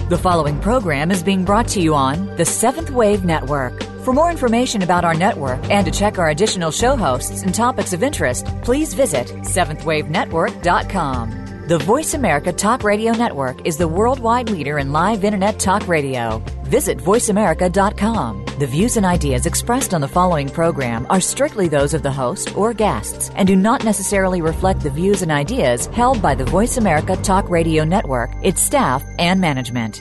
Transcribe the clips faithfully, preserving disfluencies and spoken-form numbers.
The following program is being brought to you on the Seventh Wave Network. For more information about our network and to check our additional show hosts and topics of interest, please visit seventh wave network dot com. The Voice America Talk Radio Network is the worldwide leader in live Internet talk radio. Visit voice america dot com. The views and ideas expressed on the following program are strictly those of the host or guests and do not necessarily reflect the views and ideas held by the Voice America Talk Radio Network, its staff, and management.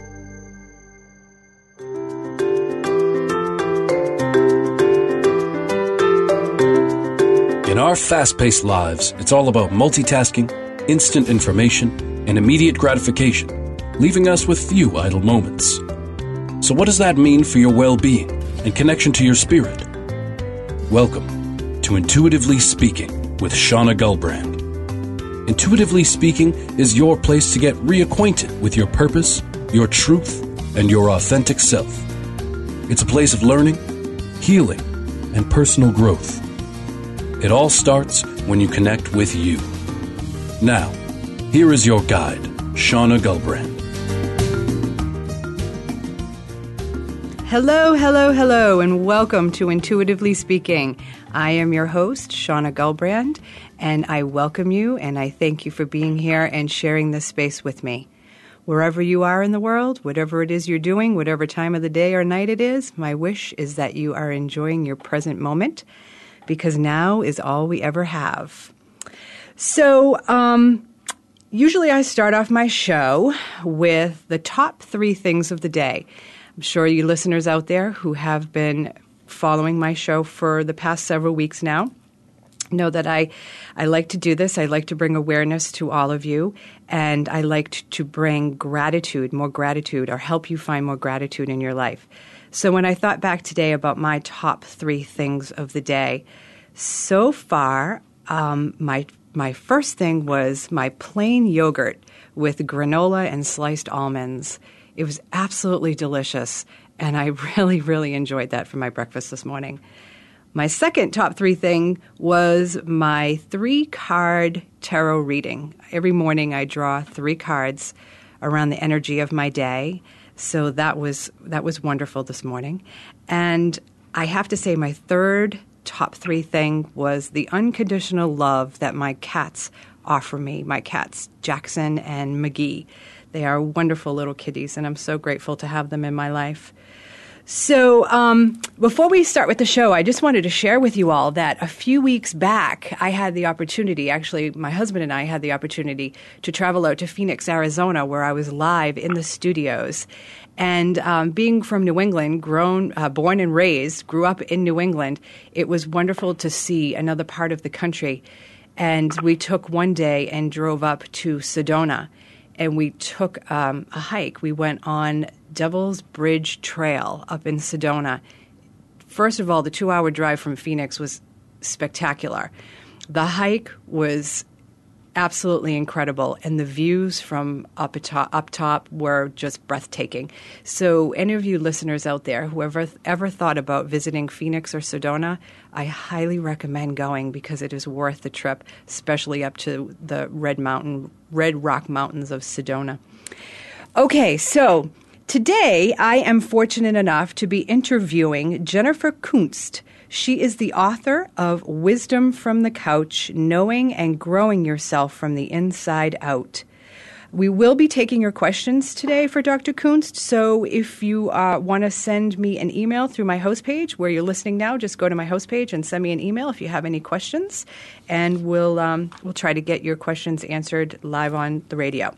In our fast-paced lives, it's all about multitasking, instant information, and immediate gratification, leaving us with few idle moments. So what does that mean for your well-being and connection to your spirit? Welcome to Intuitively Speaking with Shauna Gulbrand. Intuitively Speaking is your place to get reacquainted with your purpose, your truth, and your authentic self. It's a place of learning, healing, and personal growth. It all starts when you connect with you. Now, here is your guide, Shauna Gulbrand. Hello, hello, hello, and welcome to Intuitively Speaking. I am your host, Shauna Gulbrand, and I welcome you and I thank you for being here and sharing this space with me. Wherever you are in the world, whatever it is you're doing, whatever time of the day or night it is, my wish is that you are enjoying your present moment, because now is all we ever have. So, um, usually I start off my show with the top three things of the day. I'm sure you listeners out there who have been following my show for the past several weeks now know that I, I like to do this. I like to bring awareness to all of you, and I like to bring gratitude, more gratitude, or help you find more gratitude in your life. So when I thought back today about my top three things of the day, so far, um, my my first thing was my plain yogurt with granola and sliced almonds. It was absolutely delicious, and I really, really enjoyed that for my breakfast this morning. My second top three thing was my three-card tarot reading. Every morning I draw three cards around the energy of my day. So that was that was wonderful this morning. And I have to say my third top three thing was the unconditional love that my cats offer me, my cats Jackson and McGee. They are wonderful little kitties, and I'm so grateful to have them in my life. So um, before we start with the show, I just wanted to share with you all that a few weeks back, I had the opportunity, actually my husband and I had the opportunity to travel out to Phoenix, Arizona, where I was live in the studios. And um, being from New England, grown, uh, born and raised, grew up in New England, it was wonderful to see another part of the country. And we took one day and drove up to Sedona, and we took um, a hike. We went on Devil's Bridge Trail up in Sedona. First of all, the two-hour drive from Phoenix was spectacular. The hike was absolutely incredible, and the views from up atop, up top were just breathtaking. So any of you listeners out there who ever, ever thought about visiting Phoenix or Sedona, I highly recommend going because it is worth the trip, especially up to the Red Mountain, Red Rock Mountains of Sedona. Okay, so today I am fortunate enough to be interviewing Jennifer Kunst. She is the author of Wisdom from the Couch, Knowing and Growing Yourself from the Inside Out. We will be taking your questions today for Doctor Kunst, so if you uh, want to send me an email through my host page where you're listening now, just go to my host page and send me an email if you have any questions, and we'll um, we'll try to get your questions answered live on the radio.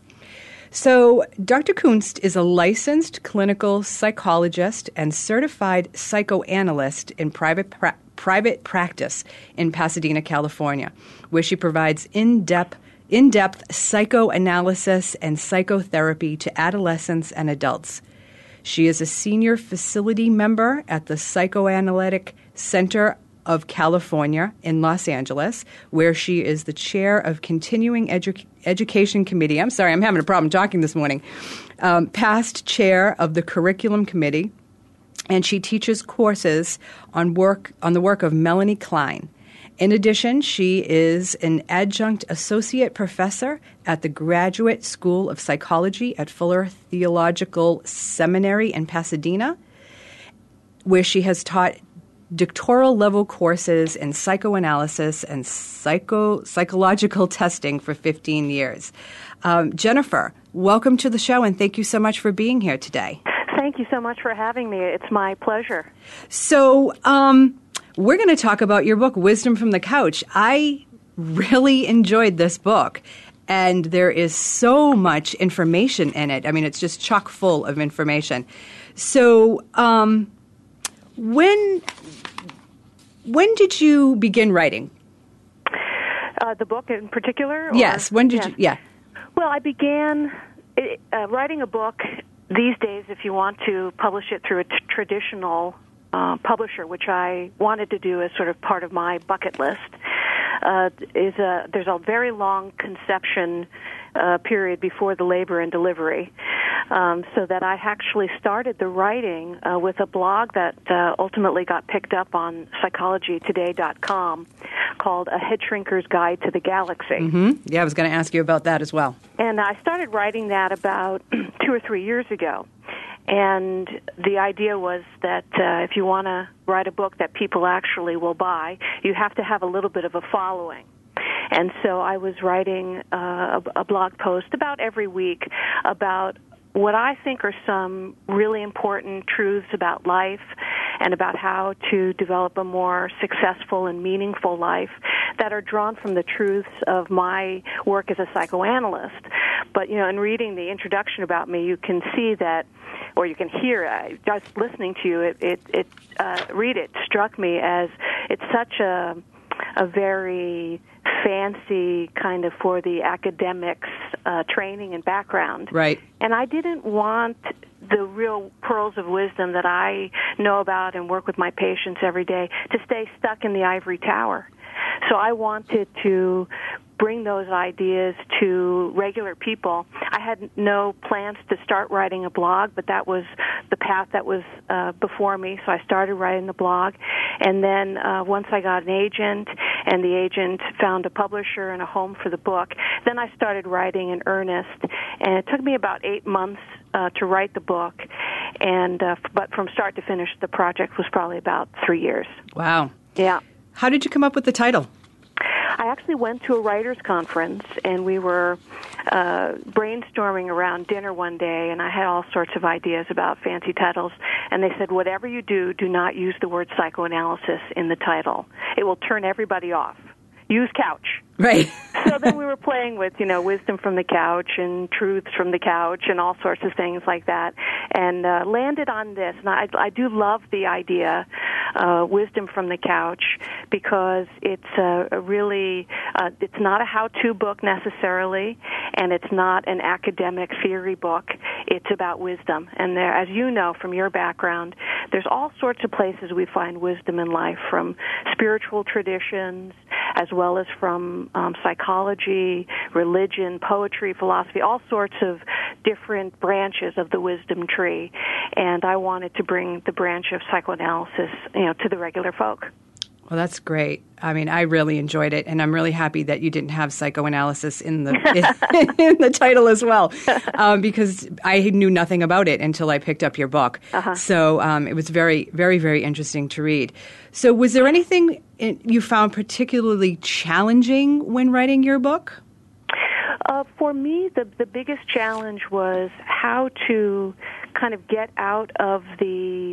So Doctor Kunst is a licensed clinical psychologist and certified psychoanalyst in private pra- private practice in Pasadena, California, where she provides in-depth in-depth psychoanalysis and psychotherapy to adolescents and adults. She is a senior facility member at the Psychoanalytic Center of California in Los Angeles, where she is the chair of Continuing Edu- Education Committee. I'm sorry, I'm having a problem talking this morning. Um, past chair of the Curriculum Committee, and she teaches courses on work on the work of Melanie Klein. In addition, she is an adjunct associate professor at the Graduate School of Psychology at Fuller Theological Seminary in Pasadena, where she has taught doctoral level courses in psychoanalysis and psycho psychological testing for fifteen years. Um, Jennifer, welcome to the show, and thank you so much for being here today. Thank you so much for having me. It's my pleasure. So, um, we're going to talk about your book, Wisdom from the Couch. I really enjoyed this book, and there is so much information in it. I mean, it's just chock full of information. So, um, when when did you begin writing? Uh, the book in particular? Or? Yes. When did yes. you? Yeah. Well, I began uh, writing a book. These days, if you want to publish it through a t- traditional uh, publisher, which I wanted to do as sort of part of my bucket list, uh, is a there's a very long conception uh, period before the labor and delivery. Um, so that I actually started the writing uh, with a blog that uh, ultimately got picked up on psychology today dot com called A Head Shrinker's Guide to the Galaxy. Mm-hmm. Yeah, I was going to ask you about that as well. And I started writing that about two or three years ago. And the idea was that uh, if you want to write a book that people actually will buy, you have to have a little bit of a following. And so I was writing uh, a, a blog post about every week about what I think are some really important truths about life and about how to develop a more successful and meaningful life that are drawn from the truths of my work as a psychoanalyst. But, you know, in reading the introduction about me, you can see that, or you can hear, uh, just listening to you, it, it, it uh, read it, struck me as it's such a a very fancy kind of for the academics uh, training and background. Right. And I didn't want the real pearls of wisdom that I know about and work with my patients every day to stay stuck in the ivory tower. So I wanted to bring those ideas to regular people. I had no plans to start writing a blog, but that was the path that was uh, before me, so I started writing the blog. And then uh, once I got an agent, and the agent found a publisher and a home for the book, then I started writing in earnest. And it took me about eight months uh, to write the book, and uh, but from start to finish, the project was probably about three years. Wow. Yeah. How did you come up with the title? I actually went to a writers' conference, and we were uh, brainstorming around dinner one day, and I had all sorts of ideas about fancy titles, and they said, whatever you do, do not use the word psychoanalysis in the title. It will turn everybody off. Use couch. Right. So then we were playing with, you know, wisdom from the couch and truths from the couch and all sorts of things like that, and uh, landed on this. And I, I do love the idea, uh, wisdom from the couch, because it's a, a really, uh, it's not a how-to book necessarily, and it's not an academic theory book. It's about wisdom. And there, as you know from your background, there's all sorts of places we find wisdom in life, from spiritual traditions as well as from um, psychology, religion, poetry, philosophy, all sorts of different branches of the wisdom tree. And I wanted to bring the branch of psychoanalysis, you know, to the regular folk. Well, that's great. I mean, I really enjoyed it, and I'm really happy that you didn't have psychoanalysis in the in, in the title as well, um, because I knew nothing about it until I picked up your book. Uh-huh. So um, it was very, very, very interesting to read. So was there anything in, you found particularly challenging when writing your book? Uh, for me, the the biggest challenge was how to kind of get out of the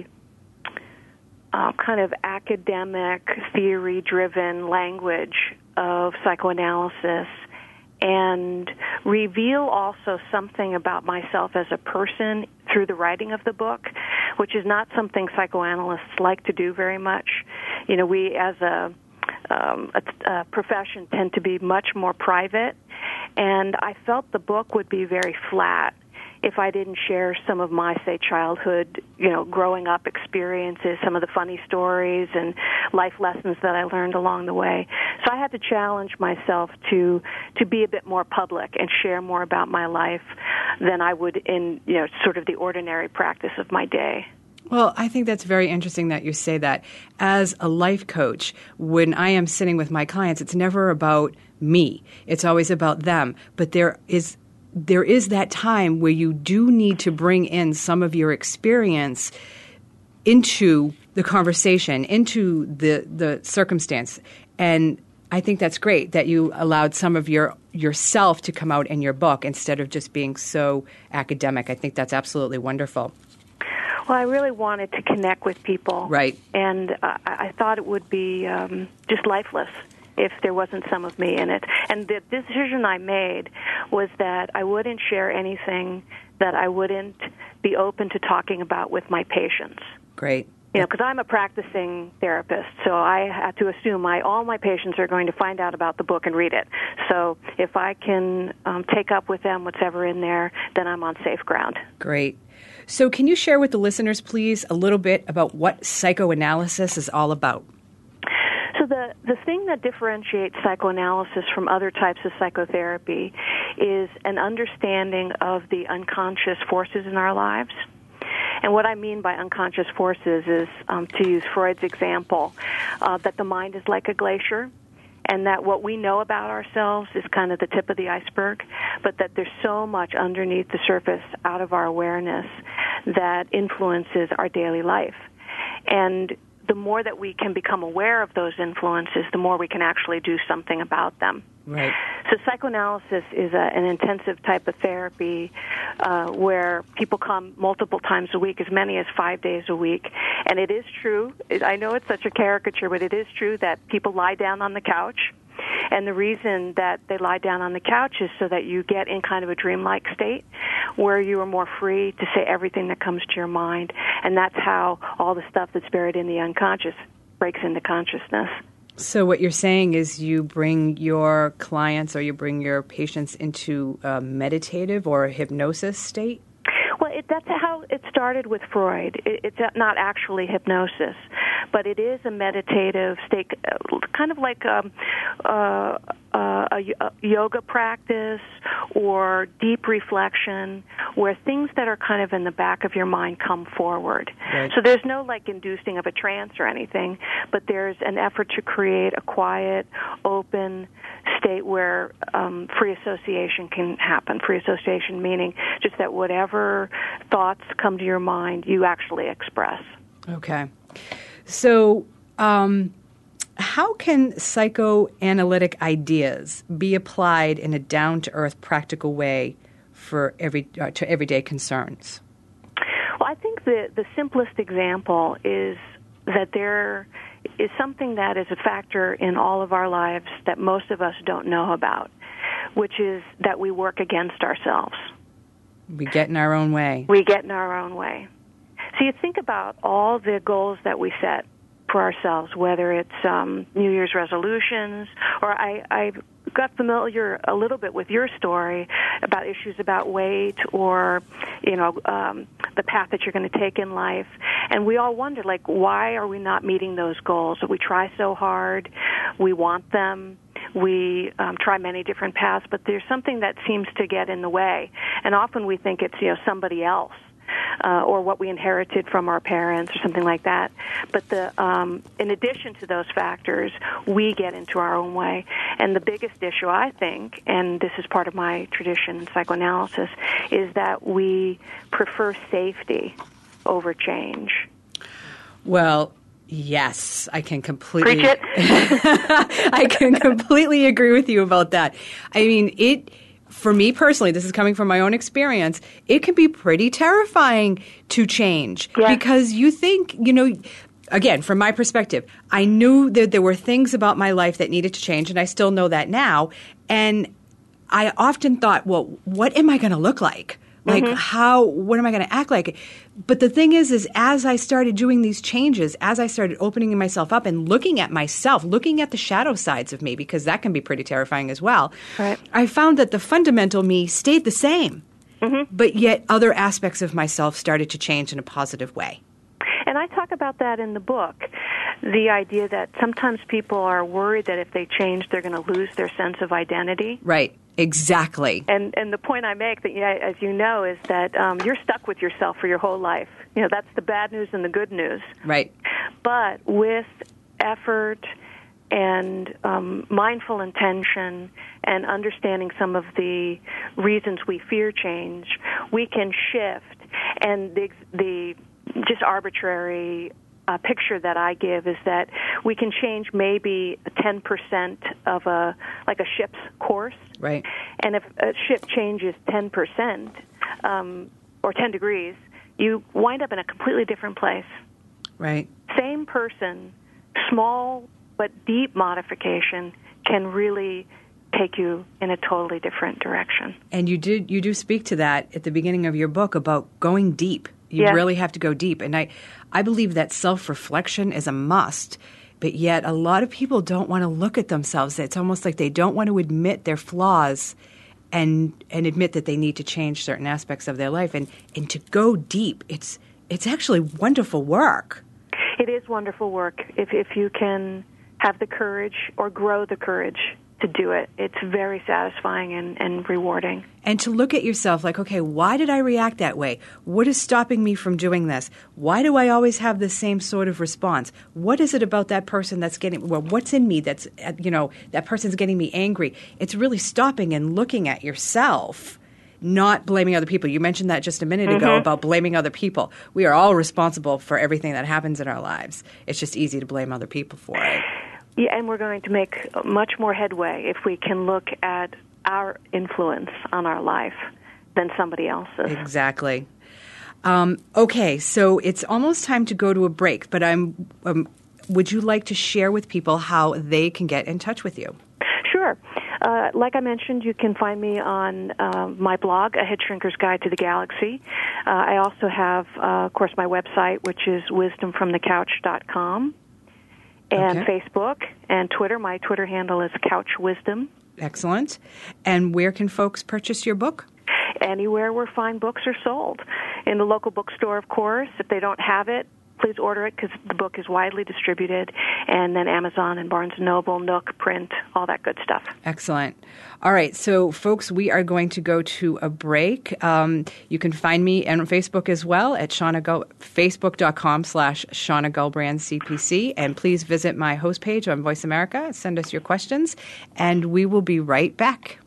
Uh, kind of academic, theory-driven language of psychoanalysis and reveal also something about myself as a person through the writing of the book, which is not something psychoanalysts like to do very much. You know, we as a, um, a, a profession tend to be much more private, and I felt the book would be very flat if I didn't share some of my, say, childhood, you know, growing up experiences, some of the funny stories and life lessons that I learned along the way. So I had to challenge myself to to be a bit more public and share more about my life than I would in, you know, sort of the ordinary practice of my day. Well, I think that's very interesting that you say that. As a life coach, when I am sitting with my clients, it's never about me. It's always about them. But there is there is that time where you do need to bring in some of your experience into the conversation, into the the circumstance. And I think that's great that you allowed some of your yourself to come out in your book instead of just being so academic. I think that's absolutely wonderful. Well, I really wanted to connect with people. Right. And uh, I thought it would be um, just lifeless if there wasn't some of me in it. And the decision I made was that I wouldn't share anything that I wouldn't be open to talking about with my patients. Great. You know, because I'm a practicing therapist, so I have to assume my all my patients are going to find out about the book and read it. So if I can um, take up with them whatever in there, then I'm on safe ground. Great. So can you share with the listeners, please, a little bit about what psychoanalysis is all about? So the, the thing that differentiates psychoanalysis from other types of psychotherapy is an understanding of the unconscious forces in our lives. And what I mean by unconscious forces is, um, to use Freud's example, uh, that the mind is like a glacier, and that what we know about ourselves is kind of the tip of the iceberg, but that there's so much underneath the surface out of our awareness that influences our daily life. And the more that we can become aware of those influences, the more we can actually do something about them. Right. So psychoanalysis is a, an intensive type of therapy uh, where people come multiple times a week, as many as five days a week. And it is true, it, I know it's such a caricature, but it is true that people lie down on the couch. And the reason that they lie down on the couch is so that you get in kind of a dreamlike state where you are more free to say everything that comes to your mind. And that's how all the stuff that's buried in the unconscious breaks into consciousness. So what you're saying is you bring your clients or you bring your patients into a meditative or a hypnosis state? Well, it, that's how it started with Freud. It, it's not actually hypnosis, but it is a meditative state, kind of like um, uh, uh, a, a yoga practice or deep reflection, where things that are kind of in the back of your mind come forward. Right. So there's no like inducing of a trance or anything, but there's an effort to create a quiet, open state where um, free association can happen. Free association meaning just that whatever thoughts come to your mind, you actually express. Okay. So um, how can psychoanalytic ideas be applied in a down-to-earth, practical way for every uh, to everyday concerns? Well, I think the, the simplest example is that there is something that is a factor in all of our lives that most of us don't know about, which is that we work against ourselves. We get in our own way. We get in our own way. So you think about all the goals that we set for ourselves, whether it's um, New Year's resolutions, or I, I got familiar a little bit with your story about issues about weight or, you know, um, the path that you're going to take in life. And we all wonder, like, why are we not meeting those goals? We try so hard. We want them. We um, try many different paths, but there's something that seems to get in the way. And often we think it's, you know, somebody else. Uh, or what we inherited from our parents or something like that. But the um, in addition to those factors, we get into our own way. And the biggest issue, I think, and this is part of my tradition in psychoanalysis, is that we prefer safety over change. Well, yes, I can completely... Preach it. I can completely agree with you about that. I mean, it... For me personally, this is coming from my own experience, it can be pretty terrifying to change. Yeah. Because you think, you know, again, from my perspective, I knew that there were things about my life that needed to change, and I still know that now. And I often thought, well, what am I going to look like? Like, mm-hmm. how, what am I going to act like? But the thing is, is as I started doing these changes, as I started opening myself up and looking at myself, looking at the shadow sides of me, because that can be pretty terrifying as well, right. I found that the fundamental me stayed the same. Mm-hmm. But yet other aspects of myself started to change in a positive way. And I talk about that in the book, the idea that sometimes people are worried that if they change, they're going to lose their sense of identity. Right. Exactly. And and the point I make, that yeah, as you know, is that um, you're stuck with yourself for your whole life. You know, that's the bad news and the good news. Right. But with effort and um, mindful intention and understanding some of the reasons we fear change, we can shift. And the the just arbitrary uh, picture that I give is that we can change maybe ten percent of a like a ship's course. Right. And if a ship changes ten percent um, or ten degrees, you wind up in a completely different place. Right. Same person, small but deep modification can really take you in a totally different direction. And you did you do speak to that at the beginning of your book about going deep. You yes. really have to go deep. And I, I believe that self-reflection is a must, but yet a lot of people don't want to look at themselves. It's almost like they don't want to admit their flaws and and admit that they need to change certain aspects of their life. And, and to go deep, it's it's actually wonderful work. It is wonderful work if if you can have the courage or grow the courage to do it. It's very satisfying and, and rewarding. And to look at yourself like, okay, why did I react that way? What is stopping me from doing this? Why do I always have the same sort of response? What is it about that person that's getting, well, what's in me that's, you know, that person's getting me angry? It's really stopping and looking at yourself, not blaming other people. You mentioned that just a minute ago mm-hmm. about blaming other people. We are all responsible for everything that happens in our lives. It's just easy to blame other people for it. Yeah, and we're going to make much more headway if we can look at our influence on our life than somebody else's. Exactly. Um, okay, so it's almost time to go to a break, but I'm. Um, would you like to share with people how they can get in touch with you? Sure. Uh, like I mentioned, you can find me on uh, my blog, A Head Shrinker's Guide to the Galaxy. Uh, I also have, uh, of course, my website, which is wisdom from the couch dot com. And okay. Facebook and Twitter. My Twitter handle is Couch Wisdom. Excellent. And where can folks purchase your book? Anywhere where fine books are sold. In the local bookstore, of course. If they don't have it, please order it because the book is widely distributed. And then Amazon and Barnes and Noble, Nook, Print, all that good stuff. Excellent. All right. So, folks, we are going to go to a break. Um, you can find me on Facebook as well at Shauna Gull- Facebook.com slash Shauna Gulbrand CPC. And please visit my host page on Voice America. Send us your questions. And we will be right back.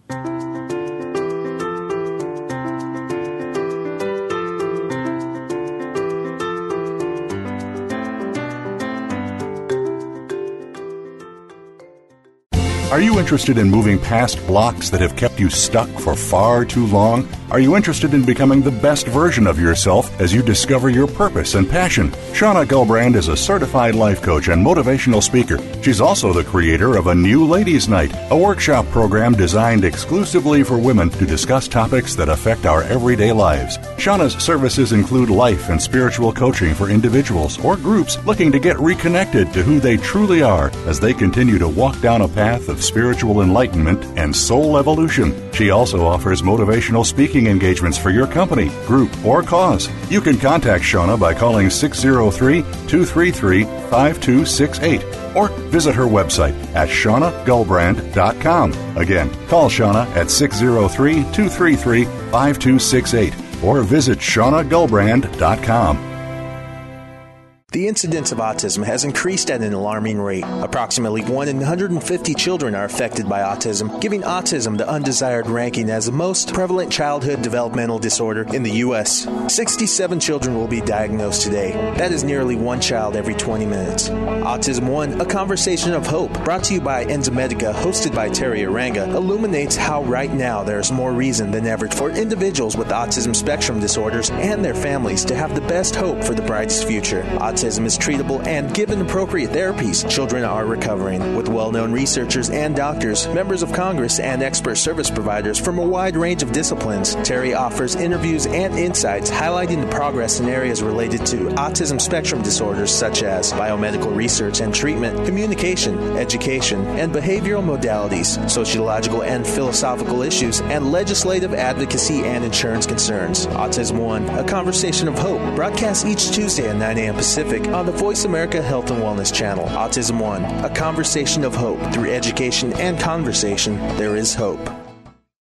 Are you interested in moving past blocks that have kept you stuck for far too long? Are you interested in becoming the best version of yourself as you discover your purpose and passion? Shauna Gulbrand is a certified life coach and motivational speaker. She's also the creator of A New Ladies' Night, a workshop program designed exclusively for women to discuss topics that affect our everyday lives. Shauna's services include life and spiritual coaching for individuals or groups looking to get reconnected to who they truly are as they continue to walk down a path of spiritual enlightenment and soul evolution. She also offers motivational speaking engagements for your company, group, or cause. You can contact Shauna by calling six oh three, two three three, five two six eight or visit her website at shauna gulbrand dot com. Again, call Shauna at six oh three, two three three, five two six eight or visit shauna gulbrand dot com. The incidence of autism has increased at an alarming rate. Approximately one in one hundred fifty children are affected by autism, giving autism the undesired ranking as the most prevalent childhood developmental disorder in the U S sixty-seven children will be diagnosed today. That is nearly one child every twenty minutes. Autism One, a conversation of hope, brought to you by Enzymedica, hosted by Terry Aranga, illuminates how right now there is more reason than ever for individuals with autism spectrum disorders and their families to have the best hope for the brightest future. Autism is treatable, and given appropriate therapies, children are recovering. With well-known researchers and doctors, members of Congress, and expert service providers from a wide range of disciplines, Terry offers interviews and insights highlighting the progress in areas related to autism spectrum disorders such as biomedical research and treatment, communication, education, and behavioral modalities, sociological and philosophical issues, and legislative advocacy and insurance concerns. Autism One, a conversation of hope, broadcasts each Tuesday at nine a.m. Pacific on the Voice America Health and Wellness Channel. Autism One, a conversation of hope. Through education and conversation, there is hope.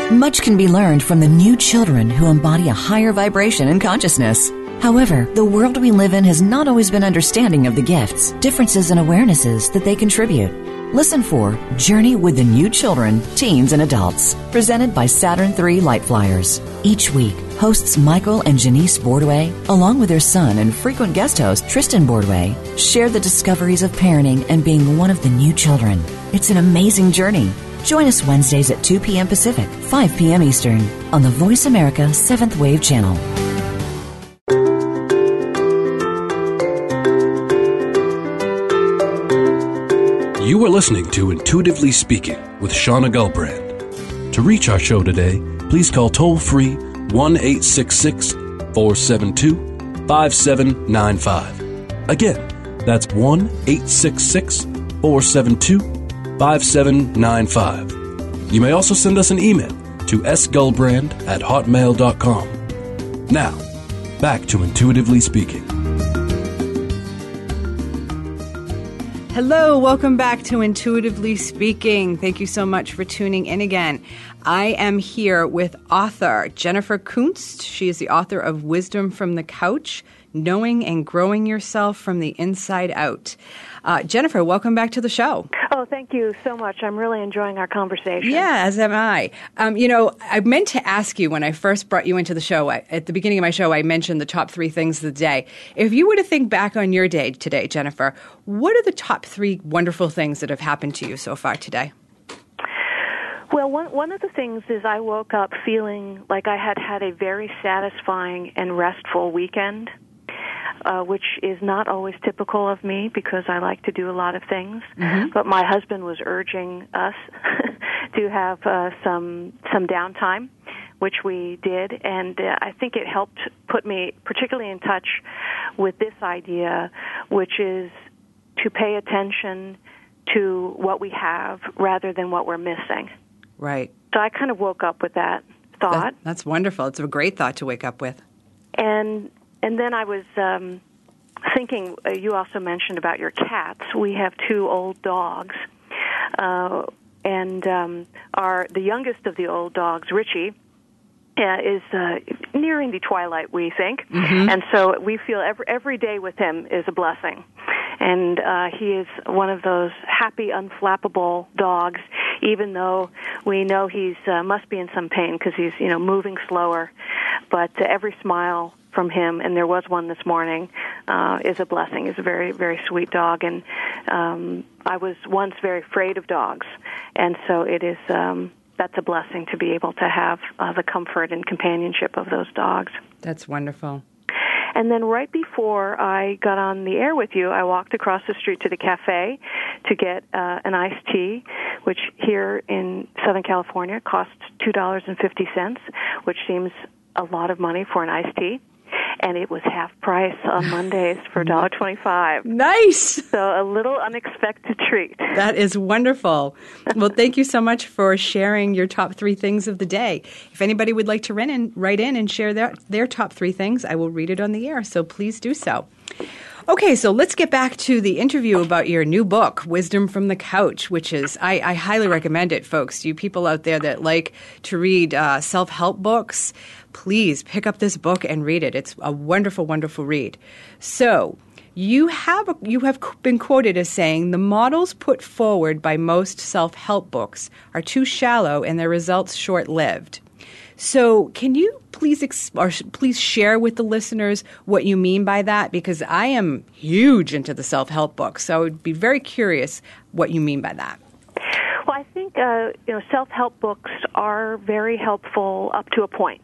Much can be learned from the new children who embody a higher vibration and consciousness. However, the world we live in has not always been understanding of the gifts, differences, and awarenesses that they contribute. Listen for Journey with the New Children, Teens, and Adults, presented by Saturn three Light Flyers. Each week, hosts Michael and Janice Bordway, along with their son and frequent guest host Tristan Bordway, share the discoveries of parenting and being one of the new children. It's an amazing journey. Join us Wednesdays at two p.m. Pacific, five p.m. Eastern, on the Voice America seventh Wave channel. You are listening to Intuitively Speaking with Shauna Gulbrand. To reach our show today, please call toll-free one eight six six, four seven two, five seven nine five. Again, that's one eight six six, four seven two, five seven nine five. You may also send us an email to s gulbrand at hotmail dot com. Now, back to Intuitively Speaking. Hello, welcome back to Intuitively Speaking. Thank you so much for tuning in again. I am here with author Jennifer Kunst. She is the author of Wisdom from the Couch, Knowing and Growing Yourself from the Inside Out. Uh, Jennifer, welcome back to the show. Oh, thank you so much. I'm really enjoying our conversation. Yeah, as am I. Um, you know, I meant to ask you when I first brought you into the show, I, at the beginning of my show, I mentioned the top three things of the day. If you were to think back on your day today, Jennifer, what are the top three wonderful things that have happened to you so far today? Well, one one of the things is I woke up feeling like I had had a very satisfying and restful weekend. Uh, which is not always typical of me because I like to do a lot of things. Mm-hmm. But my husband was urging us to have uh, some some downtime, which we did, and uh, I think it helped put me particularly in touch with this idea, which is to pay attention to what we have rather than what we're missing. Right. So I kind of woke up with that thought. That, that's wonderful. It's a great thought to wake up with. And And then I was um, thinking, uh, you also mentioned about your cats. We have two old dogs, uh, and um, our the youngest of the old dogs, Richie, uh, is uh, nearing the twilight, we think, mm-hmm. and so we feel every, every day with him is a blessing. And uh, he is one of those happy, unflappable dogs, even though we know he's uh, must be in some pain because he's you know moving slower. But uh, every smile from him, and there was one this morning, uh, is a blessing. He's a very, very sweet dog, and um, I was once very afraid of dogs, and so it is um, that's a blessing to be able to have uh, the comfort and companionship of those dogs. That's wonderful. And then right before I got on the air with you, I walked across the street to the cafe to get uh, an iced tea, which here in Southern California costs two dollars and fifty cents, which seems a lot of money for an iced tea. And it was half price on Mondays for one dollar and twenty-five cents. Nice! So a little unexpected treat. That is wonderful. Well, thank you so much for sharing your top three things of the day. If anybody would like to write in, write in and share their, their top three things, I will read it on the air, so please do so. Okay, so let's get back to the interview about your new book, Wisdom from the Couch, which is, I, I highly recommend it, folks. You people out there that like to read uh, self-help books, please pick up this book and read it. It's a wonderful, wonderful read. So you have you have been quoted as saying, the models put forward by most self-help books are too shallow and their results short-lived. So can you please ex- or please share with the listeners what you mean by that? Because I am huge into the self-help books, so I would be very curious what you mean by that. Well, I think uh, you know self-help books are very helpful up to a point.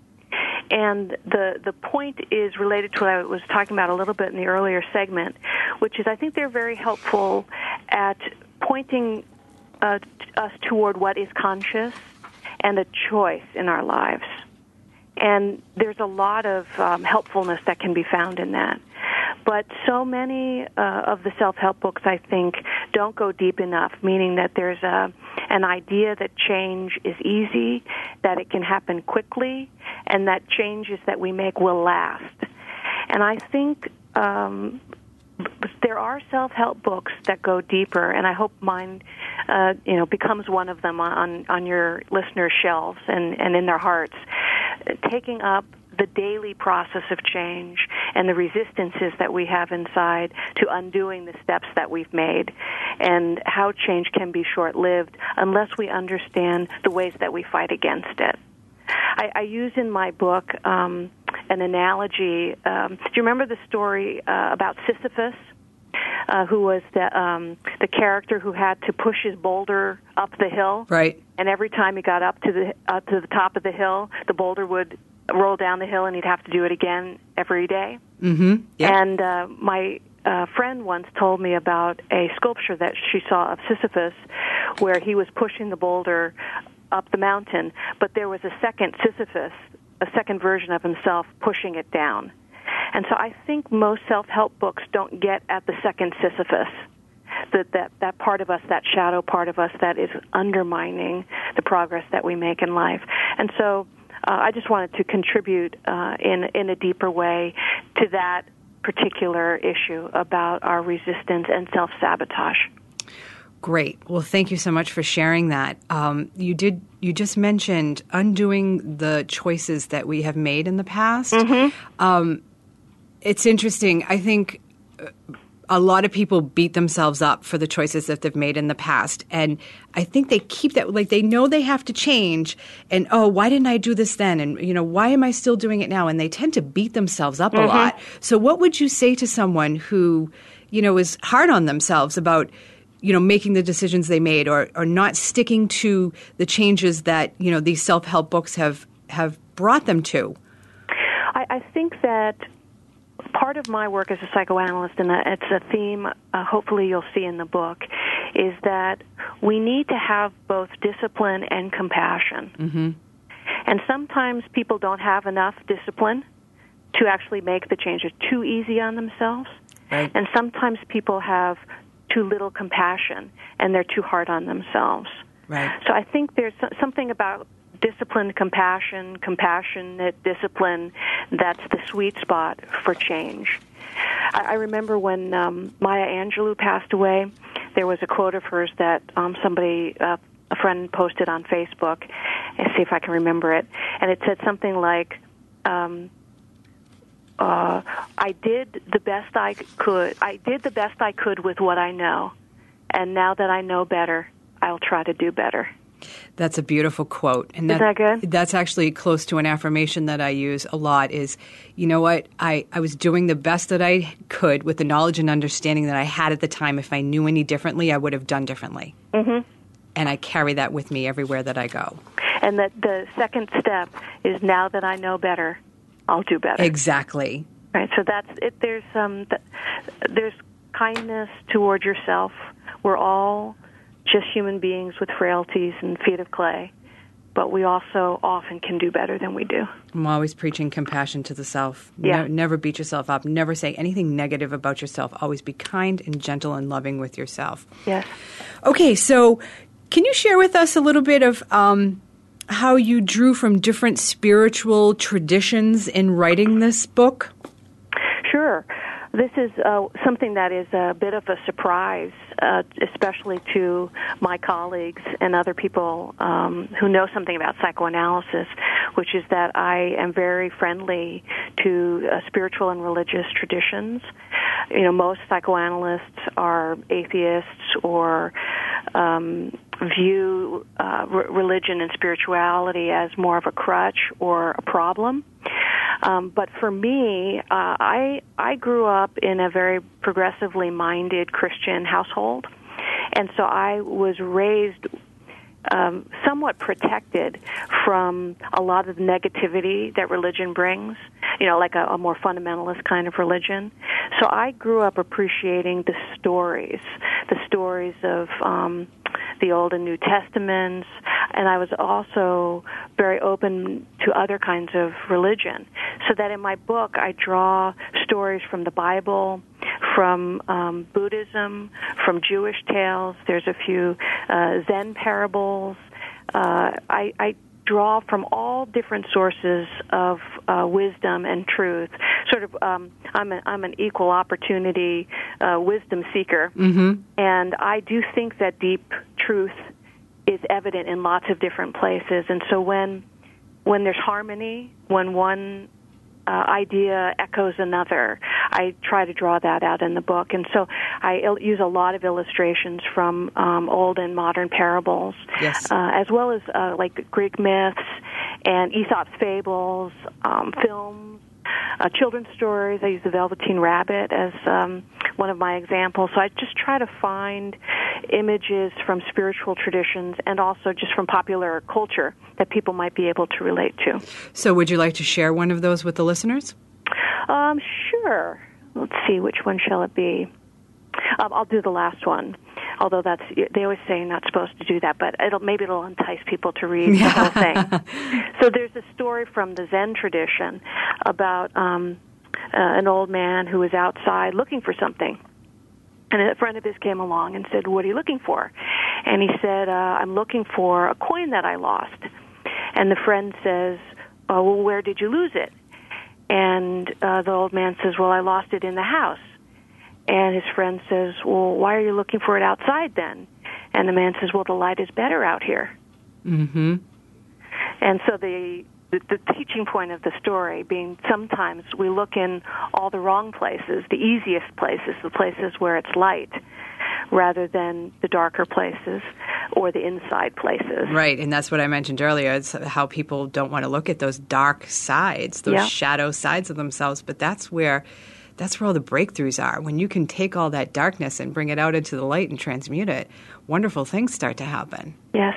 And the the point is related to what I was talking about a little bit in the earlier segment, which is I think they're very helpful at pointing uh, us toward what is conscious and a choice in our lives. And there's a lot of um, helpfulness that can be found in that. But so many uh, of the self-help books, I think, don't go deep enough, meaning that there's a, an idea that change is easy, that it can happen quickly, and that changes that we make will last. And I think um, there are self-help books that go deeper, and I hope mine uh, you know, becomes one of them on, on your listeners' shelves and, and in their hearts. Taking up the daily process of change and the resistances that we have inside to undoing the steps that we've made, and how change can be short-lived unless we understand the ways that we fight against it. I, I use in my book um, an analogy. Um, do you remember the story uh, about Sisyphus, uh, who was the um, the character who had to push his boulder up the hill? Right. And every time he got up to the up to the top of the hill, the boulder would roll down the hill, and he'd have to do it again every day. Mm-hmm. Yep. And uh, my uh, friend once told me about a sculpture that she saw of Sisyphus, where he was pushing the boulder up the mountain, but there was a second Sisyphus, a second version of himself pushing it down. And so I think most self-help books don't get at the second Sisyphus, that, that, that part of us, that shadow part of us that is undermining the progress that we make in life. And so uh, I just wanted to contribute uh, in, in a deeper way to that particular issue about our resistance and self-sabotage. Great. Well, thank you so much for sharing that. Um, you did. You just mentioned undoing the choices that we have made in the past. Mm-hmm. Um, it's interesting. I think a lot of people beat themselves up for the choices that they've made in the past, and I think they keep that. Like, they know they have to change, and oh, why didn't I do this then? And you know, why am I still doing it now? And they tend to beat themselves up mm-hmm. a lot. So, what would you say to someone who, you know, is hard on themselves about, you know, making the decisions they made, or, or not sticking to the changes that, you know, these self-help books have, have brought them to? I, I think that part of my work as a psychoanalyst, and it's a theme uh, hopefully you'll see in the book, is that we need to have both discipline and compassion. Mm-hmm. And sometimes people don't have enough discipline to actually make the change. They're too easy on themselves. Right. And sometimes people have too little compassion, and they're too hard on themselves. Right. So I think there's something about disciplined compassion, compassionate discipline, that's the sweet spot for change. I, I remember when um, Maya Angelou passed away, there was a quote of hers that um, somebody, uh, a friend posted on Facebook, and see if I can remember it, and it said something like, um, Uh, I did the best I could. I did the best I could with what I know, and now that I know better, I'll try to do better. That's a beautiful quote. And that, Is that good? That's actually close to an affirmation that I use a lot is, you know what, I, I was doing the best that I could with the knowledge and understanding that I had at the time. If I knew any differently, I would have done differently. Mm-hmm. And I carry that with me everywhere that I go. And that the second step is, now that I know better, I'll do better. Exactly. Right. So that's it. There's um, th- there's kindness toward yourself. We're all just human beings with frailties and feet of clay, but we also often can do better than we do. I'm always preaching compassion to the self. Yeah. Ne- never beat yourself up. Never say anything negative about yourself. Always be kind and gentle and loving with yourself. Yes. Okay. So, can you share with us a little bit of Um, how you drew from different spiritual traditions in writing this book? Sure. This is uh, something that is a bit of a surprise, uh, especially to my colleagues and other people um, who know something about psychoanalysis, which is that I am very friendly to uh, spiritual and religious traditions. You know, most psychoanalysts are atheists or um, view uh, re- religion and spirituality as more of a crutch or a problem. Um, but for me, uh, I I grew up in a very progressively minded Christian household, and so I was raised um, somewhat protected from a lot of the negativity that religion brings, you know, like a, a more fundamentalist kind of religion. So I grew up appreciating the stories, the stories of um, the Old and New Testaments, and I was also very open to other kinds of religion. So that in my book, I draw stories from the Bible, from um, Buddhism, from Jewish tales. There's a few uh, Zen parables. Uh, I, I draw from all different sources of uh, wisdom and truth. Sort of, um, I'm, a, I'm an equal opportunity uh, wisdom seeker, mm-hmm. and I do think that deep truth is evident in lots of different places. And so when when there's harmony, when one uh, idea echoes another, I try to draw that out in the book. And so I il- use a lot of illustrations from um, old and modern parables, yes. uh, as well as uh, like Greek myths and Aesop's fables, um, films, uh, children's stories. I use the Velveteen Rabbit as um, one of my examples. So I just try to find images from spiritual traditions and also just from popular culture that people might be able to relate to. So would you like to share one of those with the listeners? Um, sure. Let's see, which one shall it be? Um, I'll do the last one. Although that's, they always say you're not supposed to do that, but it'll maybe it'll entice people to read the whole thing. So there's a story from the Zen tradition about um, uh, an old man who was outside looking for something. And a friend of his came along and said, "What are you looking for?" And he said, uh, "I'm looking for a coin that I lost." And the friend says, "Oh, well, where did you lose it?" And uh, the old man says, "Well, I lost it in the house." And his friend says, "Well, why are you looking for it outside then?" And the man says, "Well, the light is better out here." Mm-hmm. And so the, the the teaching point of the story being sometimes we look in all the wrong places, the easiest places, the places where it's light, rather than the darker places or the inside places. Right, and that's what I mentioned earlier. It's how people don't want to look at those dark sides, those yeah. shadow sides of themselves. But that's where that's where all the breakthroughs are. When you can take all that darkness and bring it out into the light and transmute it, wonderful things start to happen. Yes.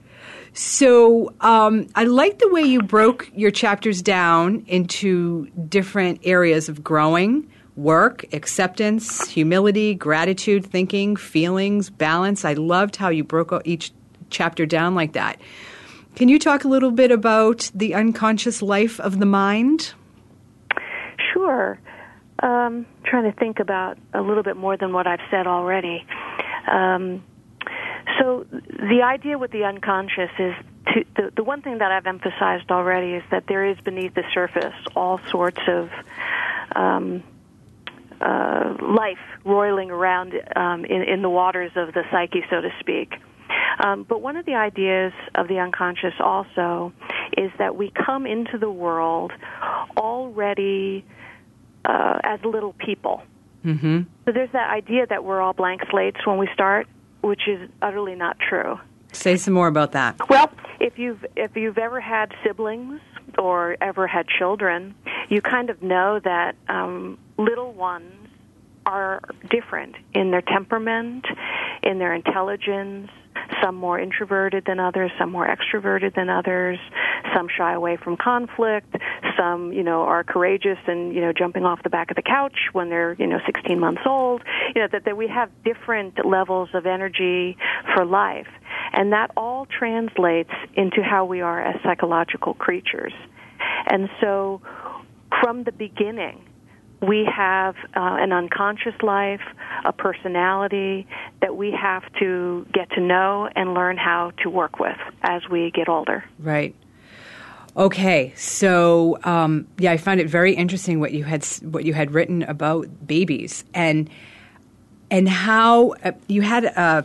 So um, I like the way you broke your chapters down into different areas of growing, work, acceptance, humility, gratitude, thinking, feelings, balance. I loved how you broke each chapter down like that. Can you talk a little bit about the unconscious life of the mind? Sure. Um, trying to think about a little bit more than what I've said already. Um, so the idea with the unconscious is to, the, the one thing that I've emphasized already is that there is beneath the surface all sorts of um, uh, life roiling around um, in, in the waters of the psyche, so to speak. Um, but one of the ideas of the unconscious also is that we come into the world already Uh, as little people. Mm-hmm. So there's that idea that we're all blank slates when we start, which is utterly not true. Say some more about that. Well, if you've if you've ever had siblings or ever had children, you kind of know that um, little ones are different in their temperament, in their intelligence, some more introverted than others, some more extroverted than others, some shy away from conflict, some, you know, are courageous and, you know, jumping off the back of the couch when they're, you know, sixteen months old, you know, that, that we have different levels of energy for life. And that all translates into how we are as psychological creatures. And so from the beginning, we have uh, an unconscious life, a personality that we have to get to know and learn how to work with as we get older. Right. Okay, so um, yeah, I find it very interesting what you had what you had written about babies and and how uh, you had a,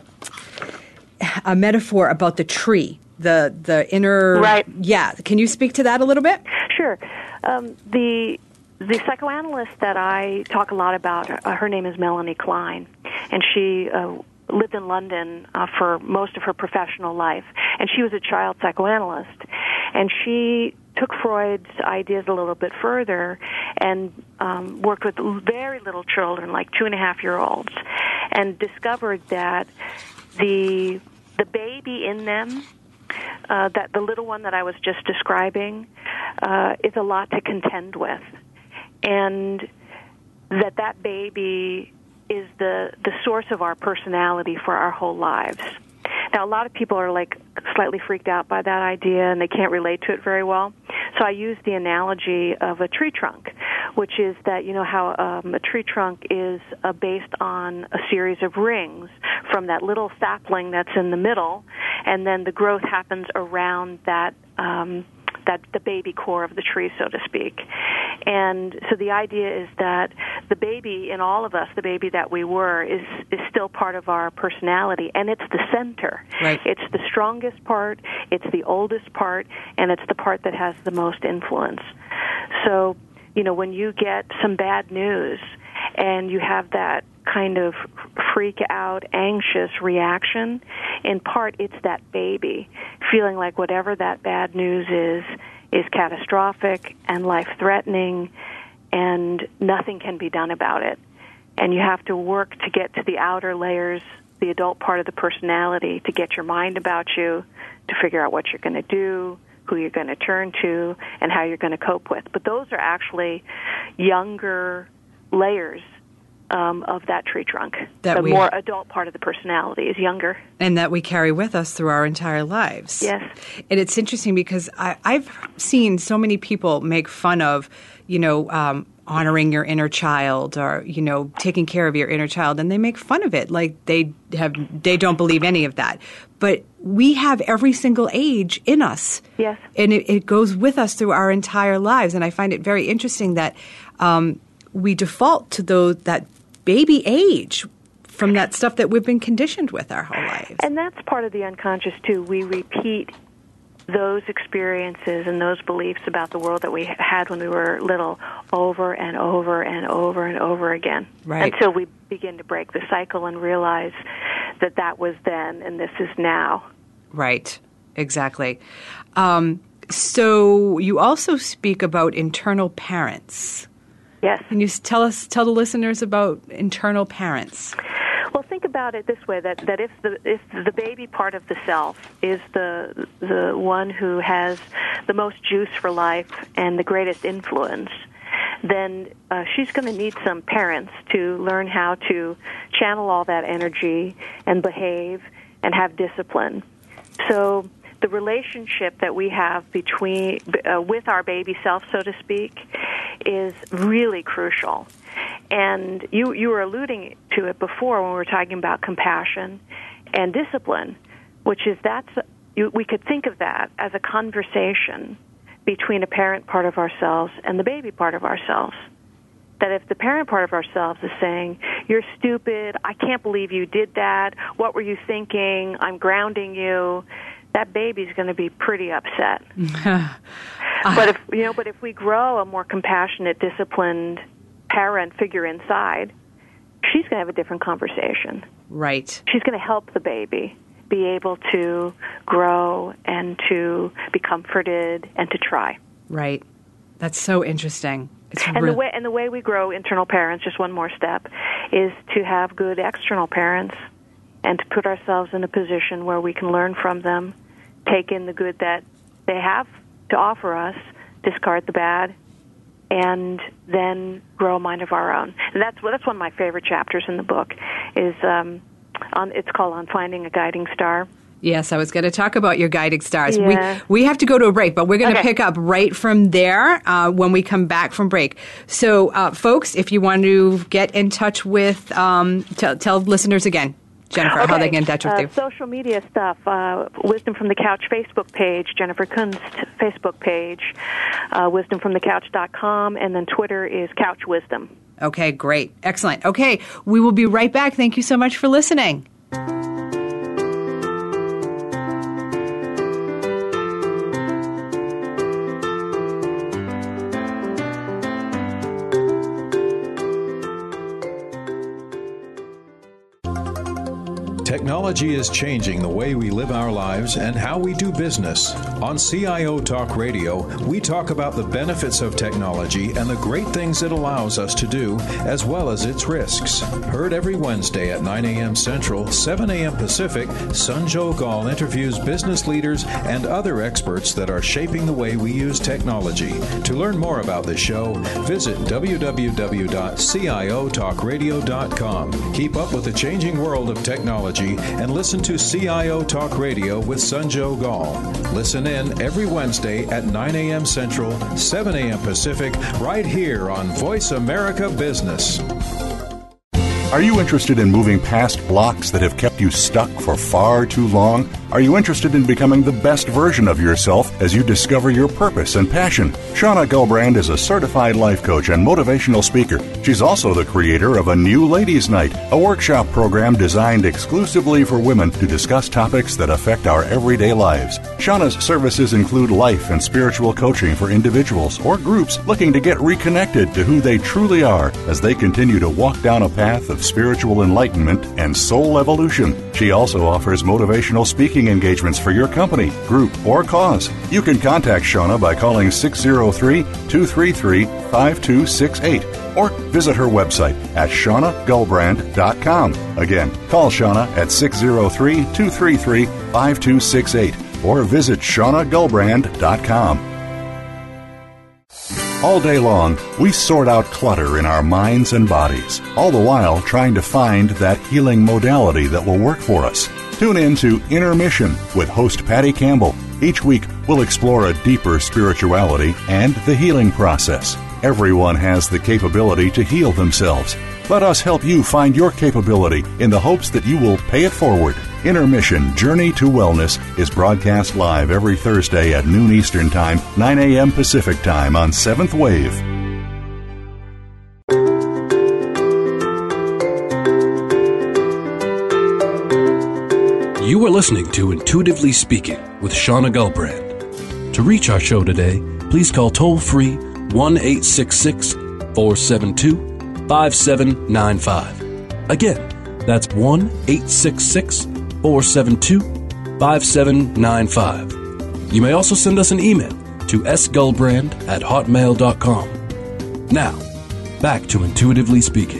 a metaphor about the tree, the the inner. Right. Yeah, can you speak to that a little bit? Sure. Um, the The psychoanalyst that I talk a lot about, uh, her name is Melanie Klein, and she uh, lived in London uh, for most of her professional life, and she was a child psychoanalyst, and she took Freud's ideas a little bit further and um, worked with very little children, like two and a half year olds, and discovered that the the baby in them, uh, that the little one that I was just describing, uh, is a lot to contend with. And that that baby is the, the source of our personality for our whole lives. Now, a lot of people are, like, slightly freaked out by that idea, and they can't relate to it very well. So I use the analogy of a tree trunk, which is that, you know, how um, a tree trunk is uh, based on a series of rings from that little sapling that's in the middle, and then the growth happens around that um that the baby core of the tree, so to speak. And so the idea is that the baby in all of us, the baby that we were, is is still part of our personality, and it's the center. Right. It's the strongest part, it's the oldest part, and it's the part that has the most influence. So, you know, when you get some bad news and you have that kind of freak out, anxious reaction, in part it's that baby feeling like whatever that bad news is, is catastrophic and life-threatening, and nothing can be done about it. And you have to work to get to the outer layers, the adult part of the personality, to get your mind about you, to figure out what you're going to do, who you're going to turn to, and how you're going to cope with. But those are actually younger layers um, of that tree trunk. That the we, more adult part of the personality is younger. And that we carry with us through our entire lives. Yes. And it's interesting because I, I've seen so many people make fun of, you know, um, honoring your inner child, or, you know, taking care of your inner child, and they make fun of it like they have they don't believe any of that. But we have every single age in us. Yes. And it, it goes with us through our entire lives. And I find it very interesting that um, we default to those, that baby age from that stuff that we've been conditioned with our whole lives. And that's part of the unconscious, too. We repeat those experiences and those beliefs about the world that we had when we were little over and over and over and over again. Right. Until we begin to break the cycle and realize that that was then and this is now. Right. Exactly. Um, so you also speak about internal parents. Yes. Can you tell us, tell the listeners about internal parents? Well, think about it this way: that, that if the if the baby part of the self is the the one who has the most juice for life and the greatest influence, then uh, she's going to need some parents to learn how to channel all that energy and behave and have discipline. So the relationship that we have between uh, with our baby self, so to speak, is really crucial. And you you were alluding to it before when we were talking about compassion and discipline, which is that's you, we could think of that as a conversation between a parent part of ourselves and the baby part of ourselves. That if the parent part of ourselves is saying, "You're stupid, I can't believe you did that, what were you thinking, I'm grounding you," that baby's going to be pretty upset. But if you know, but if we grow a more compassionate, disciplined parent figure inside, she's going to have a different conversation. Right. She's going to help the baby be able to grow and to be comforted and to try. Right. That's so interesting. It's and re- the way and the way we grow internal parents, just one more step, is to have good external parents and to put ourselves in a position where we can learn from them, take in the good that they have to offer us, discard the bad, and then grow a mind of our own. And that's that's one of my favorite chapters in the book. Is um, on it's called "On Finding a Guiding Star." Yes, I was going to talk about your guiding stars. Yeah. We we have to go to a break, but we're going to Okay. pick up right from there uh, when we come back from break. So, uh, folks, if you want to get in touch with, um, tell, tell listeners again, Jennifer, Okay. how they get in touch with uh, you. Social media stuff, uh, Wisdom from the Couch Facebook page, Jennifer Kunst Facebook page, uh, wisdom from the couch dot com, and then Twitter is Couch Wisdom. Okay, great. Excellent. Okay, we will be right back. Thank you so much for listening. Technology is changing the way we live our lives and how we do business. On C I O Talk Radio, we talk about the benefits of technology and the great things it allows us to do, as well as its risks. Heard every Wednesday at nine a.m. Central, seven a.m. Pacific, Sanjog Gall interviews business leaders and other experts that are shaping the way we use technology. To learn more about the show, visit w w w dot c i o talk radio dot com. Keep up with the changing world of technology and listen to C I O Talk Radio with Sanjog Gall. Listen in every Wednesday at nine a.m. Central, seven a.m. Pacific, right here on Voice America Business. Are you interested in moving past blocks that have kept you stuck for far too long? Are you interested in becoming the best version of yourself as you discover your purpose and passion? Shauna Gulbrand is a certified life coach and motivational speaker. She's also the creator of a New Ladies Night, a workshop program designed exclusively for women to discuss topics that affect our everyday lives. Shauna's services include life and spiritual coaching for individuals or groups looking to get reconnected to who they truly are as they continue to walk down a path of spiritual enlightenment and soul evolution. She also offers motivational speaking engagements for your company, group, or cause. You can contact Shauna by calling six oh three, two three three, five two six eight or visit her website at shauna gulbrand dot com. Again, call Shauna at six oh three, two three three, five two six eight or visit shauna gulbrand dot com. All day long, we sort out clutter in our minds and bodies, all the while trying to find that healing modality that will work for us. Tune in to Intermission with host Patty Campbell. Each week, we'll explore a deeper spirituality and the healing process. Everyone has the capability to heal themselves. Let us help you find your capability in the hopes that you will pay it forward. Intermission Journey to Wellness is broadcast live every Thursday at noon Eastern Time, nine a.m. Pacific Time on Seventh Wave. You are listening to Intuitively Speaking with Shauna Gulbrand. To reach our show today, please call toll-free one eight six six, four seven two, five seven nine five. Again, that's one eight six six, four seven two, five seven nine five. You may also send us an email to s gulbrand at hotmail dot com. Now, back to Intuitively Speaking.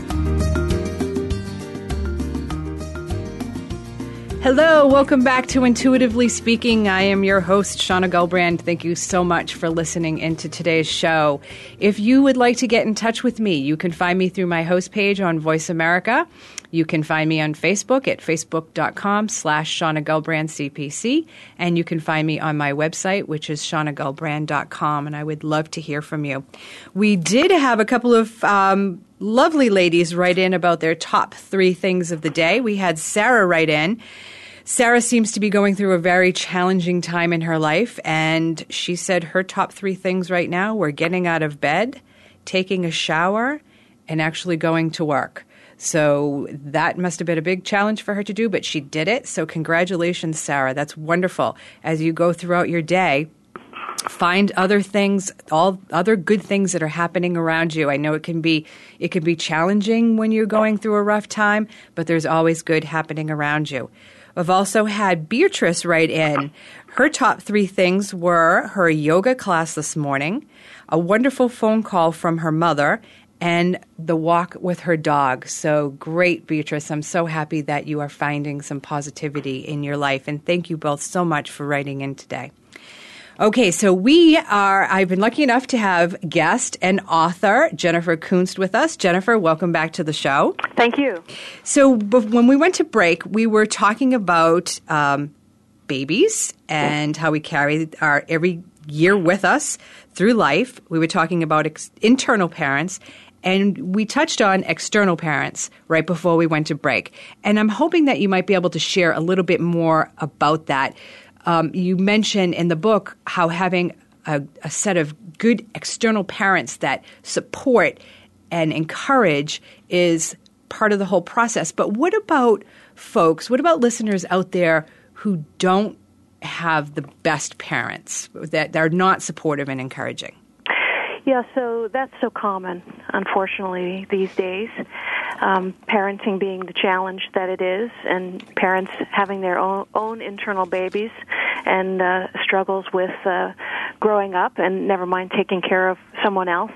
Hello, welcome back to Intuitively Speaking. I am your host, Shauna Gulbrand. Thank you so much for listening into today's show. If you would like to get in touch with me, you can find me through my host page on Voice America. You can find me on Facebook at facebook.com slash Shauna Gulbrand CPC. And you can find me on my website, which is shauna gulbrand dot com. And I would love to hear from you. We did have a couple of um, lovely ladies write in about their top three things of the day. We had Sarah write in. Sarah seems to be going through a very challenging time in her life, and she said her top three things right now were getting out of bed, taking a shower, and actually going to work. So that must have been a big challenge for her to do, but she did it. So congratulations, Sarah. That's wonderful. As you go throughout your day, find other things, all other good things that are happening around you. I know it can be it can be challenging when you're going through a rough time, but there's always good happening around you. We've also had Beatrice write in. Her top three things were her yoga class this morning, a wonderful phone call from her mother, and the walk with her dog. So great, Beatrice. I'm so happy that you are finding some positivity in your life. And thank you both so much for writing in today. Okay, so we are, I've been lucky enough to have guest and author Jennifer Kunst with us. Jennifer, welcome back to the show. Thank you. So when we went to break, we were talking about um, babies and how we carry our every year with us through life. We were talking about ex- internal parents, and we touched on external parents right before we went to break. And I'm hoping that you might be able to share a little bit more about that. Um, you mentioned in the book how having a, a set of good external parents that support and encourage is part of the whole process. But what about folks, what about listeners out there who don't have the best parents, that are not supportive and encouraging? Yeah, so that's so common, unfortunately, these days. Um, parenting being the challenge that it is, and parents having their own, own internal babies and uh, struggles with uh, growing up, and never mind taking care of someone else.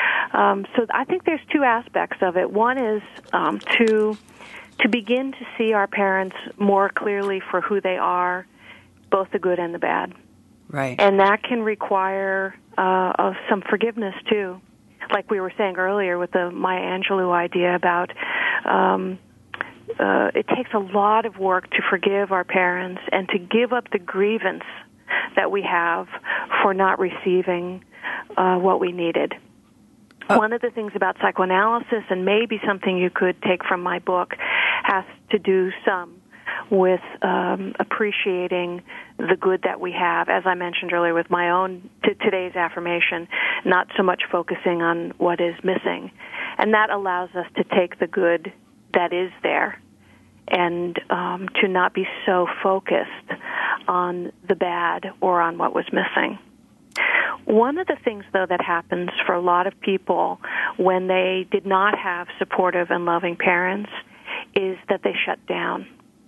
Um, so I think there's two aspects of it. One is um, to to begin to see our parents more clearly for who they are, both the good and the bad. Right. And that can require uh, of some forgiveness, too. Like we were saying earlier with the Maya Angelou idea about um, uh, it takes a lot of work to forgive our parents and to give up the grievance that we have for not receiving uh, what we needed. Uh, One of the things about psychoanalysis, and maybe something you could take from my book, has to do some with um, appreciating the good that we have, as I mentioned earlier with my own t- today's affirmation, not so much focusing on what is missing. And that allows us to take the good that is there and um, to not be so focused on the bad or on what was missing. One of the things, though, that happens for a lot of people when they did not have supportive and loving parents is that they shut down.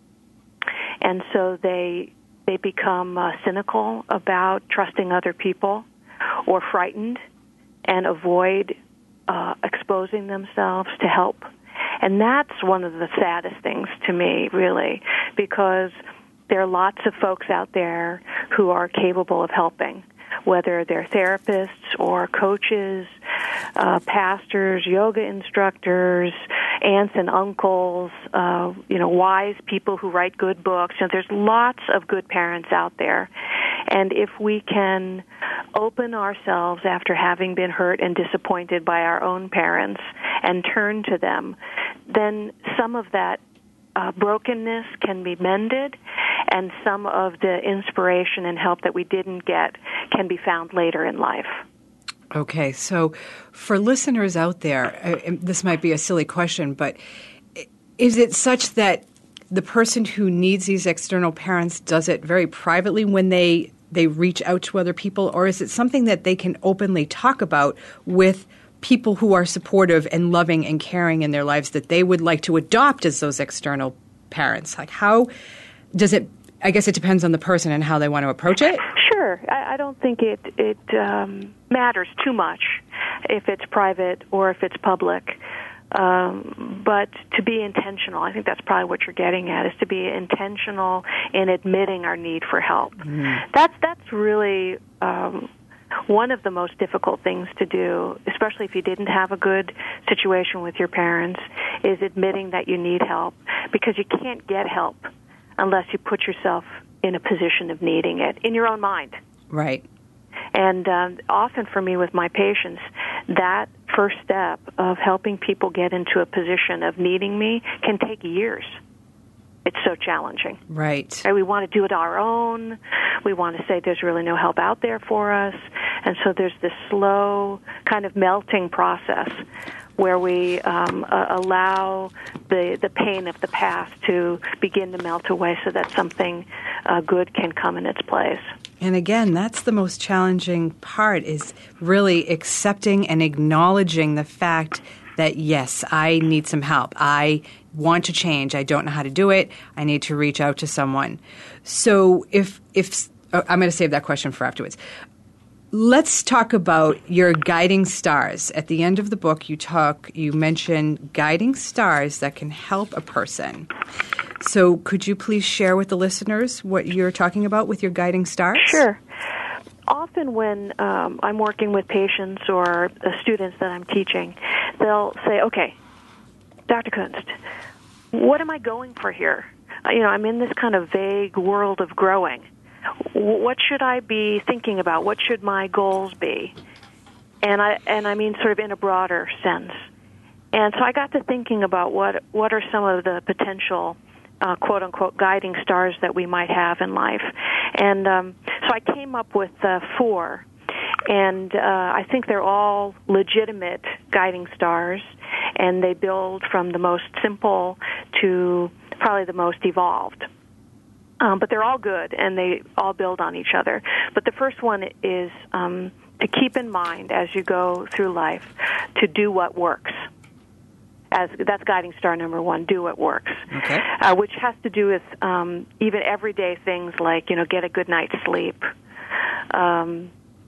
And so they they become uh, cynical about trusting other people or frightened and avoid uh, exposing themselves to help. And that's one of the saddest things to me, really, because there are lots of folks out there who are capable of helping, whether they're therapists or coaches, uh, pastors, yoga instructors, aunts and uncles, uh, you know, wise people who write good books. You know, there's lots of good parents out there. And if we can open ourselves after having been hurt and disappointed by our own parents and turn to them, then some of that uh, brokenness can be mended, and some of the inspiration and help that we didn't get can be found later in life. Okay, so for listeners out there, uh, this might be a silly question, but is it such that the person who needs these external parents does it very privately when they they reach out to other people, or is it something that they can openly talk about with people who are supportive and loving and caring in their lives that they would like to adopt as those external parents? Like, how does it – I guess it depends on the person and how they want to approach it? Sure. I, I don't think it, it um, matters too much if it's private or if it's public. Um, but to be intentional, I think that's probably what you're getting at, is to be intentional in admitting our need for help. Mm. That's that's really um, one of the most difficult things to do, especially if you didn't have a good situation with your parents, is admitting that you need help, because you can't get help unless you put yourself in a position of needing it in your own mind. Right. And um, often for me with my patients, that first step of helping people get into a position of needing me can take years. It's so challenging. Right. And we want to do it our own. We want to say there's really no help out there for us. And so there's this slow kind of melting process where we um, uh, allow the the pain of the past to begin to melt away so that something uh, good can come in its place. And again, that's the most challenging part, is really accepting and acknowledging the fact that, yes, I need some help. I want to change. I don't know how to do it. I need to reach out to someone. So if if oh, I'm going to save that question for afterwards. Let's talk about your guiding stars. At the end of the book, you talk, you mention guiding stars that can help a person. So could you please share with the listeners what you're talking about with your guiding stars? Sure. Often when um, I'm working with patients or uh, students that I'm teaching, they'll say, okay, Doctor Kunst, what am I going for here? Uh, you know, I'm in this kind of vague world of growing. What should I be thinking about? What should my goals be? And I and I mean sort of in a broader sense. And so I got to thinking about what what are some of the potential uh, quote unquote guiding stars that we might have in life. And um, so I came up with uh, four, and uh, I think they're all legitimate guiding stars, and they build from the most simple to probably the most evolved. Um, but they're all good, and they all build on each other. But the first one is um, to keep in mind as you go through life to do what works. As that's guiding star number one, do what works. Okay. Uh, which has to do with um, even everyday things like, you know, get a good night's sleep, um,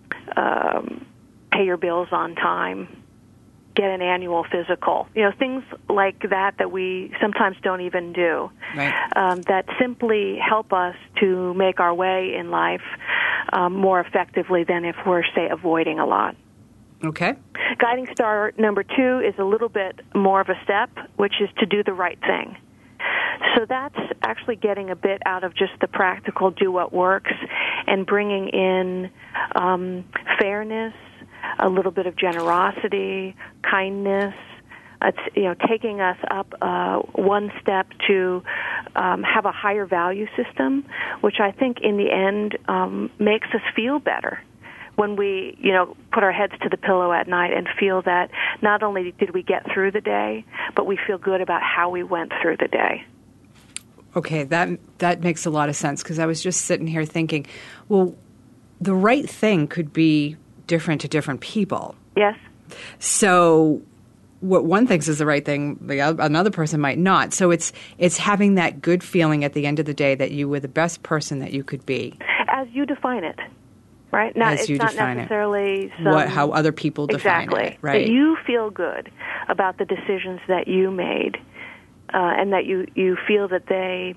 um, pay your bills on time, get an annual physical, you know, things like that that we sometimes don't even do, right. um, that simply help us to make our way in life um, more effectively than if we're, say, avoiding a lot. Okay. Guiding star number two is a little bit more of a step, which is to do the right thing. So that's actually getting a bit out of just the practical do what works and bringing in um, fairness, a little bit of generosity, kindness, It's, you know, taking us up uh, one step to um, have a higher value system, which I think in the end um, makes us feel better when we, you know, put our heads to the pillow at night and feel that not only did we get through the day, but we feel good about how we went through the day. Okay, that that makes a lot of sense, because I was just sitting here thinking, well, the right thing could be different to different people. Yes. So what one thinks is the right thing, the other, another person might not. So it's it's having that good feeling at the end of the day that you were the best person that you could be. As you define it, right? Not, As it's you not define necessarily it. Some, what, how other people define exactly. it. Right. That you feel good about the decisions that you made, uh, and that you, you feel that they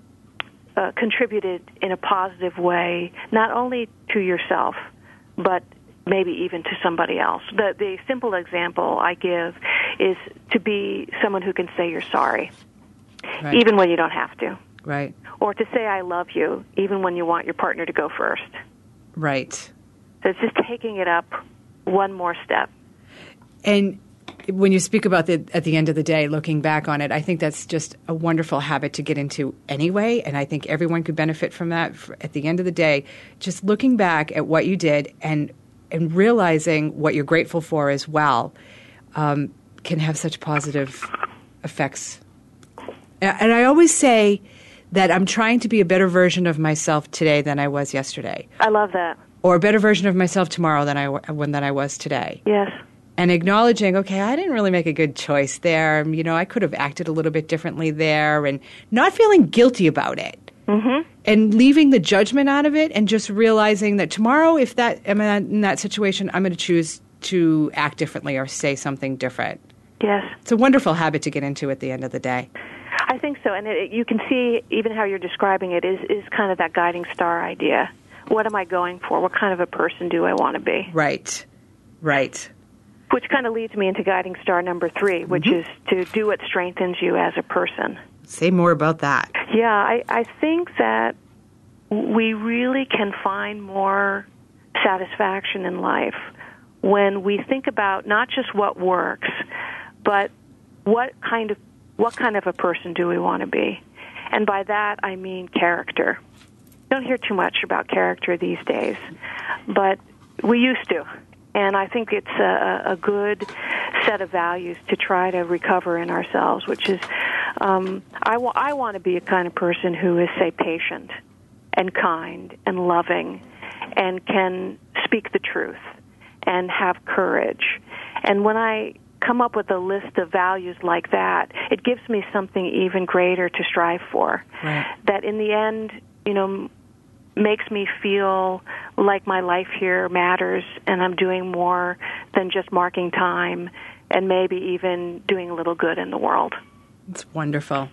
uh, contributed in a positive way, not only to yourself, but maybe even to somebody else. The, the simple example I give is to be someone who can say you're sorry, Right. even when you don't have to. Right. Or to say I love you, even when you want your partner to go first. Right. So it's just taking it up one more step. And when you speak about the at the end of the day, looking back on it, I think that's just a wonderful habit to get into anyway, and I think everyone could benefit from that. At the end of the day, just looking back at what you did and and realizing what you're grateful for as well um, can have such positive effects. And I always say that I'm trying to be a better version of myself today than I was yesterday. I love that. Or a better version of myself tomorrow than I, when than I was today. Yes. And acknowledging, okay, I didn't really make a good choice there. You know, I could have acted a little bit differently there, and not feeling guilty about it. Mm-hmm. And leaving the judgment out of it, and just realizing that tomorrow, if that I'm in that situation, I'm going to choose to act differently or say something different. Yes. It's a wonderful habit to get into at the end of the day. I think so. And it, you can see even how you're describing it is, is kind of that guiding star idea. What am I going for? What kind of a person do I want to be? Right. Right. Which kind of leads me into guiding star number three, which mm-hmm. is to do what strengthens you as a person. Say more about that. Yeah, I, I think that we really can find more satisfaction in life when we think about not just what works, but what kind of what kind of a person do we want to be? And by that, I mean character. Don't hear too much about character these days, but we used to. And I think it's a, a good set of values to try to recover in ourselves, which is um, I, w- I want to be a kind of person who is, say, patient and kind and loving and can speak the truth and have courage. And when I come up with a list of values like that, it gives me something even greater to strive for. Right. That in the end, you know, makes me feel like my life here matters and I'm doing more than just marking time and maybe even doing a little good in the world. It's wonderful.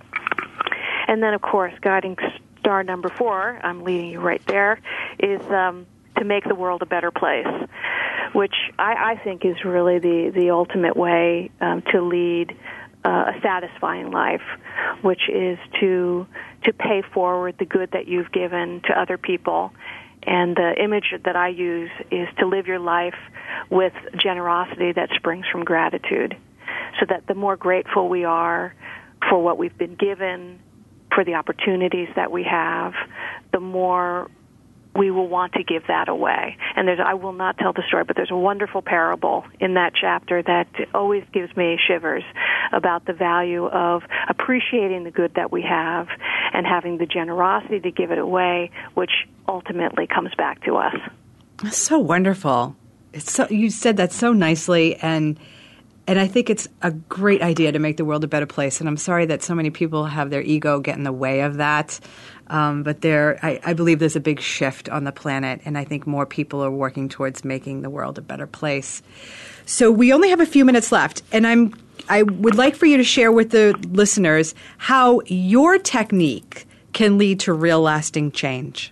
And then, of course, guiding star number four, I'm leading you right there, is um, to make the world a better place, which I, I think is really the, the ultimate way um, to lead uh, a satisfying life, which is to to pay forward the good that you've given to other people. And the image that I use is to live your life with generosity that springs from gratitude, so that the more grateful we are for what we've been given, for the opportunities that we have, the more we will want to give that away. And there's, I will not tell the story, but there's a wonderful parable in that chapter that always gives me shivers about the value of appreciating the good that we have and having the generosity to give it away, which ultimately comes back to us. That's so wonderful. It's so, you said that so nicely, and and I think it's a great idea to make the world a better place. And I'm sorry that so many people have their ego get in the way of that. Um, but there, I, I believe there's a big shift on the planet, and I think more people are working towards making the world a better place. So we only have a few minutes left, and I'm I would like for you to share with the listeners how your technique can lead to real lasting change.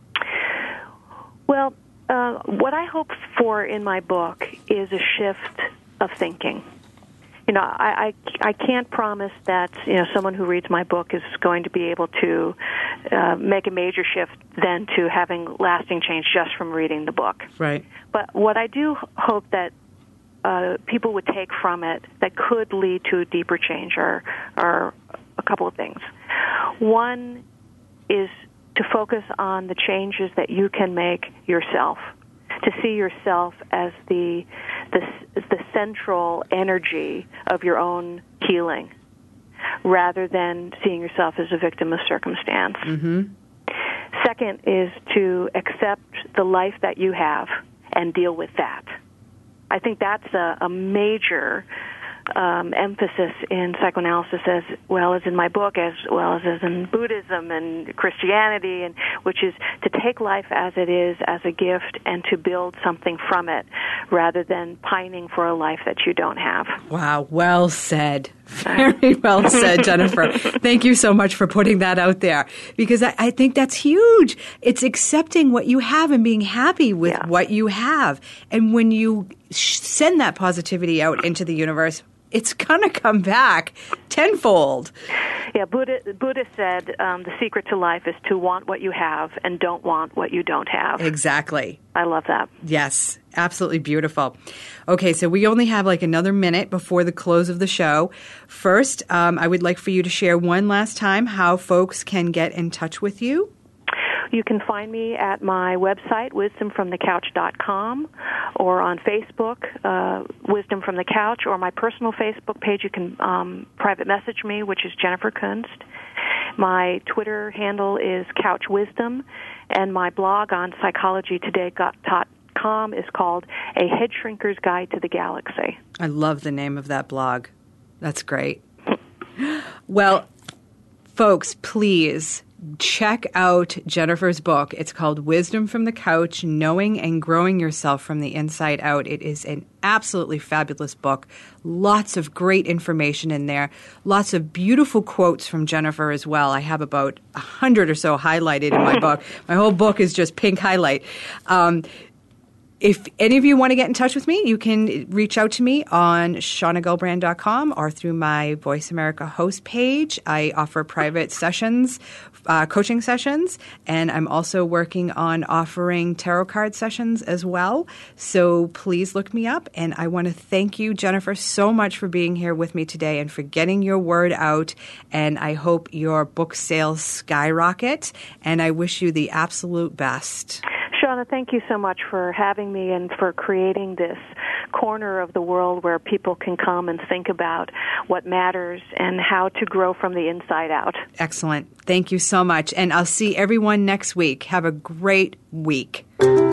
Well, uh, what I hope for in my book is a shift of thinking. You know, I, I, I can't promise that, you know, someone who reads my book is going to be able to uh, make a major shift then to having lasting change just from reading the book. Right. But what I do hope that uh, people would take from it that could lead to a deeper change are, are a couple of things. One is to focus on the changes that you can make yourself, to see yourself as the, the, the central energy of your own healing, rather than seeing yourself as a victim of circumstance. Mm-hmm. Second is to accept the life that you have and deal with that. I think that's a, a major um, emphasis in psychoanalysis, as well as in my book, as well as, as in Buddhism and Christianity, and which is to take life as it is, as a gift, and to build something from it, rather than pining for a life that you don't have. Wow, well said. Very well said, Jennifer. Thank you so much for putting that out there, because I, I think that's huge. It's accepting what you have and being happy with yeah. what you have. And when you sh- send that positivity out into the universe, it's going to come back tenfold. Yeah, Buddha, Buddha said um, the secret to life is to want what you have and don't want what you don't have. Exactly. I love that. Yes, absolutely beautiful. Okay, so we only have like another minute before the close of the show. First, um, I would like for you to share one last time how folks can get in touch with you. You can find me at my website, wisdom from the couch dot com, or on Facebook, uh, Wisdom from the Couch, or my personal Facebook page. You can um, private message me, which is Jennifer Kunst. My Twitter handle is Couch Wisdom, and my blog on psychology today dot com is called A Head Shrinker's Guide to the Galaxy. I love the name of that blog. That's great. Well, folks, please check out Jennifer's book. It's called Wisdom from the Couch, Knowing and Growing Yourself from the Inside Out. It is an absolutely fabulous book. Lots of great information in there. Lots of beautiful quotes from Jennifer as well. I have about a hundred or so highlighted in my book. My whole book is just pink highlight. Um, If any of you want to get in touch with me, you can reach out to me on shauna gulbrand dot com or through my Voice America host page. I offer private sessions, uh, coaching sessions, and I'm also working on offering tarot card sessions as well. So please look me up. And I want to thank you, Jennifer, so much for being here with me today and for getting your word out. And I hope your book sales skyrocket. And I wish you the absolute best. Shauna, thank you so much for having me and for creating this corner of the world where people can come and think about what matters and how to grow from the inside out. Excellent. Thank you so much. And I'll see everyone next week. Have a great week.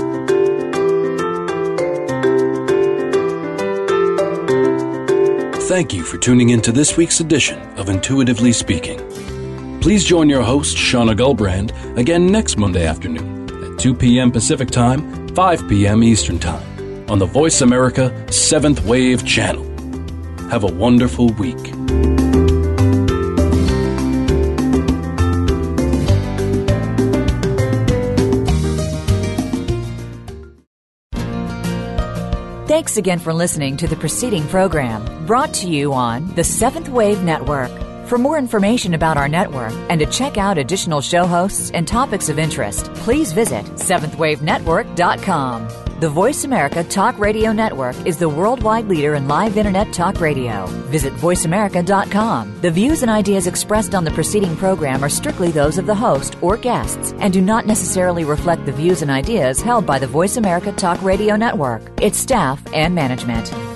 Thank you for tuning in to this week's edition of Intuitively Speaking. Please join your host, Shauna Gulbrand, again next Monday afternoon at two p.m. Pacific Time, five p.m. Eastern Time on the Voice America seventh Wave channel. Have a wonderful week. Thanks again for listening to the preceding program, brought to you on the Seventh Wave Network. For more information about our network and to check out additional show hosts and topics of interest, please visit seventh wave network dot com. The Voice America Talk Radio Network is the worldwide leader in live Internet talk radio. Visit voice america dot com. The views and ideas expressed on the preceding program are strictly those of the host or guests and do not necessarily reflect the views and ideas held by the Voice America Talk Radio Network, its staff, and management.